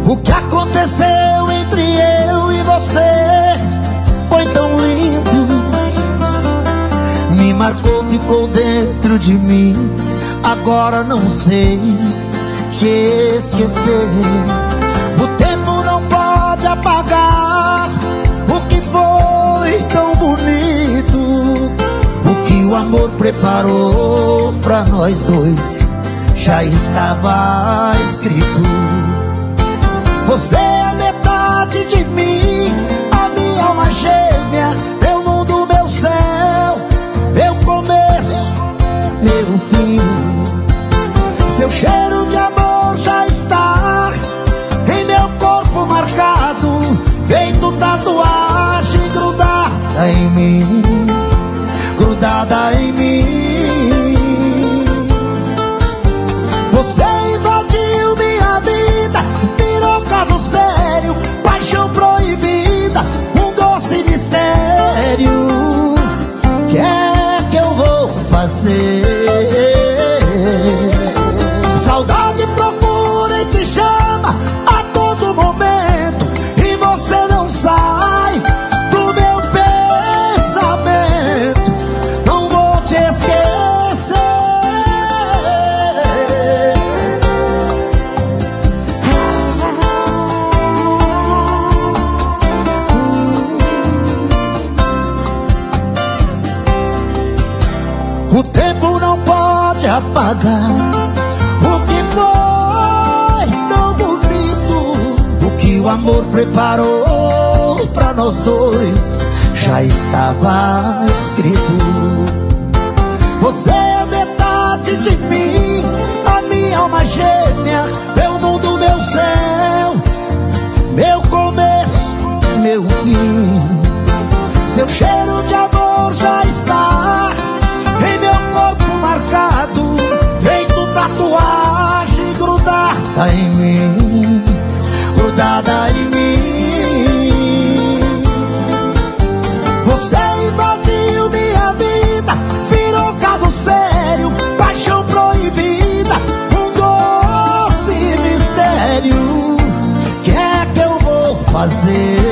O que aconteceu entre eu e você foi tão lindo, me marcou, ficou dentro de mim. Agora não sei te esquecer. O tempo não pode apagar o que foi tão bonito, o que o amor preparou pra nós dois já estava escrito. Você é metade de mim, a minha alma gêmea, meu mundo, meu céu, meu começo, meu fim. Seu cheiro de amor já está em meu corpo marcado, feito tatuagem grudada em mim, grudada em mim. Você invadiu minha vida, virou caso sério, paixão proibida, um doce mistério. O que é que eu vou fazer? Saudade procura e te chama a todo momento, e você não sai do meu pensamento. Não vou te esquecer. O tempo não pode apagar o que foi tão bonito, o que o amor preparou pra nós dois já estava escrito. Você é metade de mim, a minha alma gêmea, meu mundo, meu céu, meu começo, meu fim. Seu cheiro de amor já está em meu corpo marcado, feito tatuagem grudada em mim, grudada em mim. Você invadiu minha vida, virou caso sério, paixão proibida, um doce mistério. O que é que eu vou fazer?